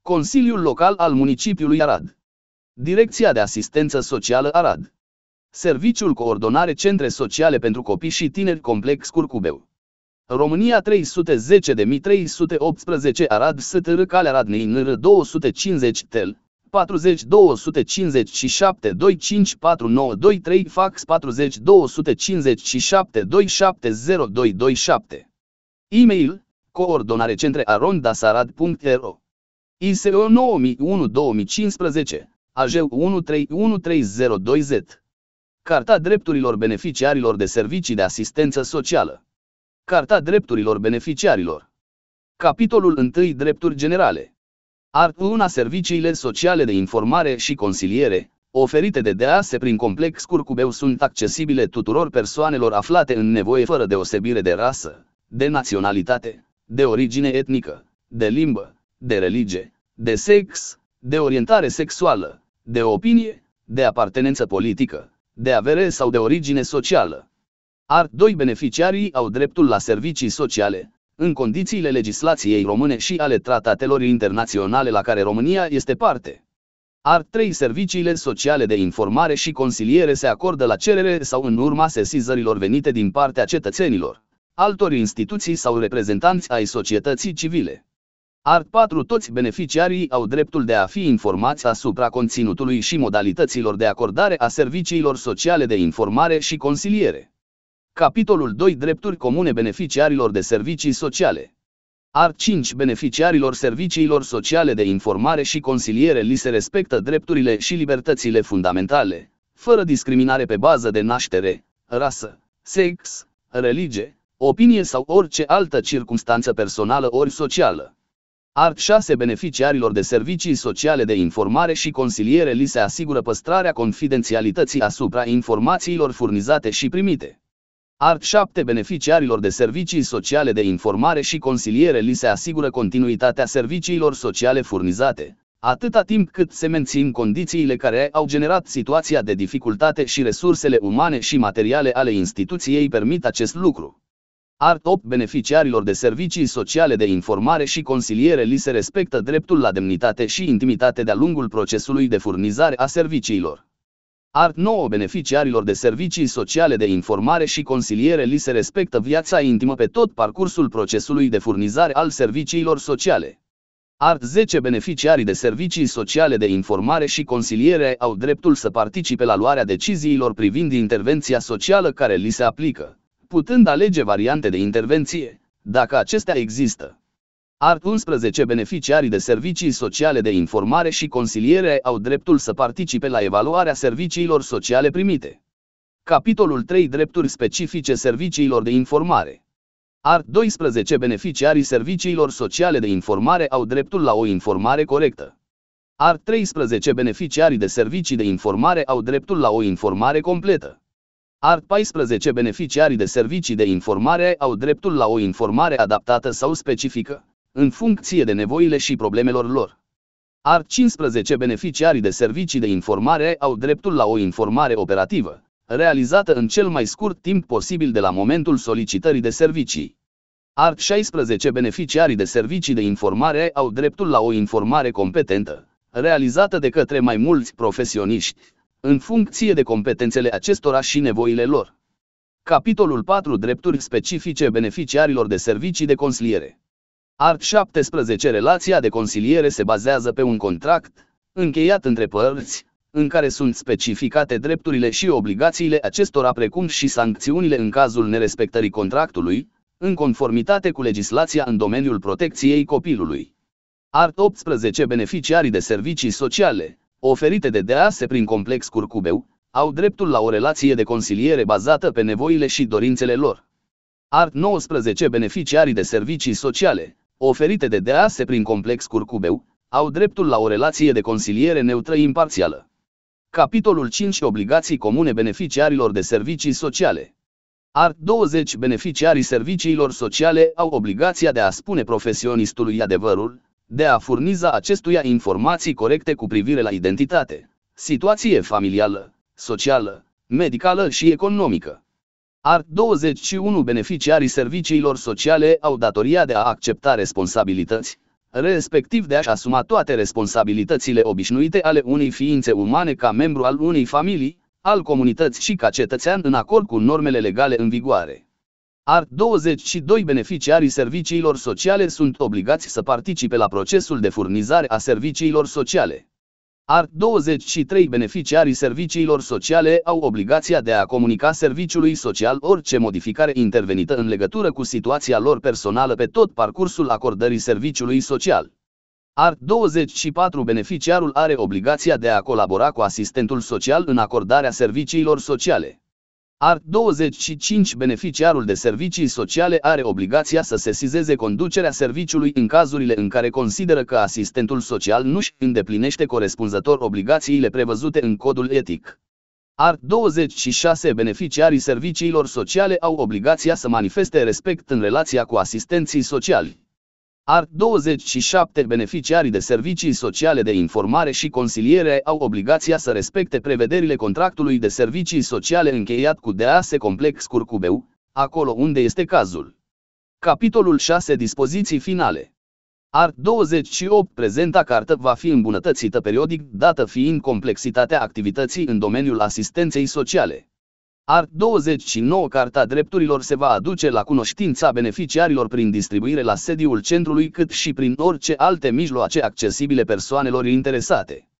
Consiliul Local al Municipiului Arad. Direcția de Asistență Socială Arad. Serviciul Coordonare Centre Sociale pentru Copii și Tineri Complex Curcubeu. România 310.318 Arad STR Calea Radnei NR 250 tel 40 257 25492 fax 40 257 2702227. E-mail coordonarecentre@dasarad.ro. ISO 9001-2015 AJU 131302Z. Carta drepturilor beneficiarilor de servicii de asistență socială. Carta drepturilor beneficiarilor. Capitolul 1. Drepturi generale. Art. 1. Serviciile sociale de informare și consiliere, oferite de DAS prin Complex Curcubeu, sunt accesibile tuturor persoanelor aflate în nevoie fără deosebire de rasă, de naționalitate, de origine etnică, de limbă, de religie, de sex, de orientare sexuală, de opinie, de apartenență politică, de avere sau de origine socială. Art. 2. Beneficiarii au dreptul la servicii sociale, în condițiile legislației române și ale tratatelor internaționale la care România este parte. Art. 3. Serviciile sociale de informare și consiliere se acordă la cerere sau în urma sesizărilor venite din partea cetățenilor, altor instituții sau reprezentanți ai societății civile. Art. 4. Toți beneficiarii au dreptul de a fi informați asupra conținutului și modalităților de acordare a serviciilor sociale de informare și consiliere. Capitolul 2. Drepturi comune beneficiarilor de servicii sociale. Art. 5. Beneficiarilor serviciilor sociale de informare și consiliere li se respectă drepturile și libertățile fundamentale, fără discriminare pe bază de naștere, rasă, sex, religie, opinie sau orice altă circumstanță personală ori socială. Art. 6. Beneficiarilor de servicii sociale de informare și consiliere li se asigură păstrarea confidențialității asupra informațiilor furnizate și primite. Art. 7. Beneficiarilor de servicii sociale de informare și consiliere li se asigură continuitatea serviciilor sociale furnizate, atâta timp cât se mențin condițiile care au generat situația de dificultate și resursele umane și materiale ale instituției permit acest lucru. Art. 8. Beneficiarilor de servicii sociale de informare și consiliere li se respectă dreptul la demnitate și intimitate de-a lungul procesului de furnizare a serviciilor. Art. 9. Beneficiarilor de servicii sociale de informare și consiliere li se respectă viața intimă pe tot parcursul procesului de furnizare al serviciilor sociale. Art. 10. Beneficiarii de servicii sociale de informare și consiliere au dreptul să participe la luarea deciziilor privind intervenția socială care li se aplică, putând alege variante de intervenție, dacă acestea există. Art. 11. Beneficiarii de servicii sociale de informare și consiliere au dreptul să participe la evaluarea serviciilor sociale primite. Capitolul 3. Drepturi specifice serviciilor de informare. Art. 12. Beneficiarii serviciilor sociale de informare au dreptul la o informare corectă. Art. 13. Beneficiarii de servicii de informare au dreptul la o informare completă. Art. 14. Beneficiarii de servicii de informare au dreptul la o informare adaptată sau specifică, în funcție de nevoile și problemelor lor. Art. 15. Beneficiarii de servicii de informare au dreptul la o informare operativă, realizată în cel mai scurt timp posibil de la momentul solicitării de servicii. Art. 16. Beneficiarii de servicii de informare au dreptul la o informare competentă, realizată de către mai mulți profesioniști, în funcție de competențele acestora și nevoile lor. Capitolul 4. Drepturi specifice beneficiarilor de servicii de consiliere. Art. 17. Relația de consiliere se bazează pe un contract, încheiat între părți, în care sunt specificate drepturile și obligațiile acestora precum și sancțiunile în cazul nerespectării contractului, în conformitate cu legislația în domeniul protecției copilului. Art. 18. Beneficiarii de servicii sociale, oferite de DAS prin Complex Curcubeu, au dreptul la o relație de consiliere bazată pe nevoile și dorințele lor. Art. 19. Beneficiarii de servicii sociale, oferite de DAS prin Complex Curcubeu, au dreptul la o relație de consiliere neutră imparțială. Capitolul 5. Obligații comune beneficiarilor de servicii sociale. Art. 20. Beneficiarii serviciilor sociale au obligația de a spune profesionistului adevărul, de a furniza acestuia informații corecte cu privire la identitate, situație familială, socială, medicală și economică. Art. 21. Beneficiarii serviciilor sociale au datoria de a accepta responsabilități, respectiv de a-și asuma toate responsabilitățile obișnuite ale unei ființe umane ca membru al unei familii, al comunității și ca cetățean în acord cu normele legale în vigoare. Art. 22. Beneficiarii serviciilor sociale sunt obligați să participe la procesul de furnizare a serviciilor sociale. Art. 23. Beneficiarii serviciilor sociale au obligația de a comunica serviciului social orice modificare intervenită în legătură cu situația lor personală pe tot parcursul acordării serviciului social. Art. 24. Beneficiarul are obligația de a colabora cu asistentul social în acordarea serviciilor sociale. Art. 25. Beneficiarul de servicii sociale are obligația să sesizeze conducerea serviciului în cazurile în care consideră că asistentul social nu-și îndeplinește corespunzător obligațiile prevăzute în codul etic. Art. 26. Beneficiarii serviciilor sociale au obligația să manifeste respect în relația cu asistenții sociali. Art. 27. Beneficiarii de servicii sociale de informare și consiliere au obligația să respecte prevederile contractului de servicii sociale încheiat cu DAS Complex Curcubeu, acolo unde este cazul. Capitolul 6. Dispoziții finale. Art. 28. Prezenta cartă va fi îmbunătățită periodic, dată fiind complexitatea activității în domeniul asistenței sociale. Art. 29. Carta drepturilor se va aduce la cunoștința beneficiarilor prin distribuire la sediul centrului cât și prin orice alte mijloace accesibile persoanelor interesate.